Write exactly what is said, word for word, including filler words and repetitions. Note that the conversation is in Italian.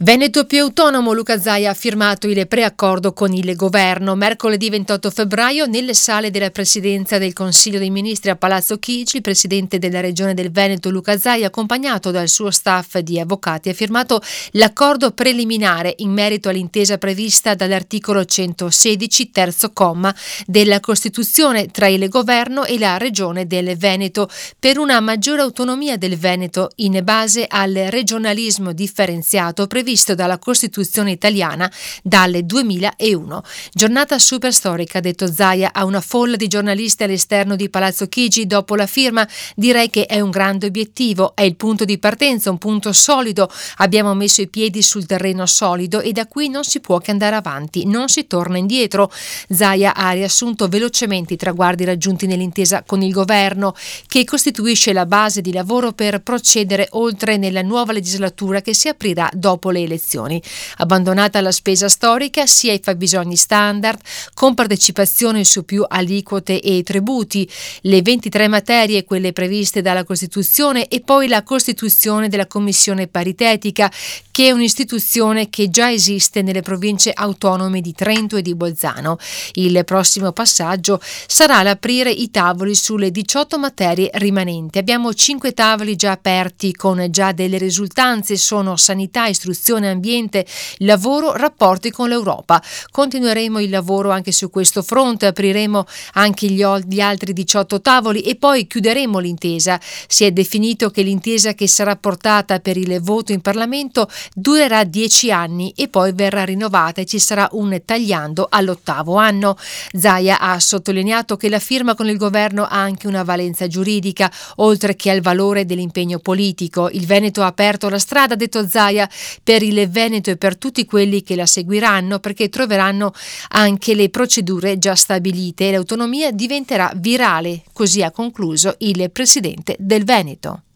Veneto più autonomo, Luca Zaia ha firmato il preaccordo con il governo. Mercoledì ventotto febbraio, nelle sale della Presidenza del Consiglio dei Ministri a Palazzo Chigi, il presidente della Regione del Veneto, Luca Zaia, accompagnato dal suo staff di avvocati, ha firmato l'accordo preliminare in merito all'intesa prevista dall'articolo centosedici, terzo comma, della Costituzione tra il governo e la Regione del Veneto per una maggiore autonomia del Veneto in base al regionalismo differenziato previsto visto dalla Costituzione italiana dal duemilauno. Giornata super storica, ha detto Zaia a una folla di giornalisti all'esterno di Palazzo Chigi dopo la firma. Direi che è un grande obiettivo, è il punto di partenza, un punto solido. Abbiamo messo i piedi sul terreno solido e da qui non si può che andare avanti, non si torna indietro. Zaia ha riassunto velocemente i traguardi raggiunti nell'intesa con il governo, che costituisce la base di lavoro per procedere oltre nella nuova legislatura che si aprirà dopo le elezioni. Abbandonata la spesa storica sia i fabbisogni standard, con partecipazione su più aliquote e tributi, le ventitré materie, quelle previste dalla Costituzione, e poi la costituzione della Commissione paritetica, che è un'istituzione che già esiste nelle province autonome di Trento e di Bolzano. Il prossimo passaggio sarà l'aprire i tavoli sulle diciotto materie rimanenti. Abbiamo cinque tavoli già aperti con già delle risultanze, sono sanità, istruzione, ambiente, lavoro, rapporti con l'Europa. Continueremo il lavoro anche su questo fronte, apriremo anche gli, gli altri diciotto tavoli e poi chiuderemo l'intesa. Si è definito che l'intesa che sarà portata per il voto in Parlamento durerà dieci anni e poi verrà rinnovata e ci sarà un tagliando all'ottavo anno. Zaia ha sottolineato che la firma con il governo ha anche una valenza giuridica, oltre che al valore dell'impegno politico. Il Veneto ha aperto la strada, ha detto Zaia, per il Veneto e per tutti quelli che la seguiranno, perché troveranno anche le procedure già stabilite e l'autonomia diventerà virale, così ha concluso il presidente del Veneto.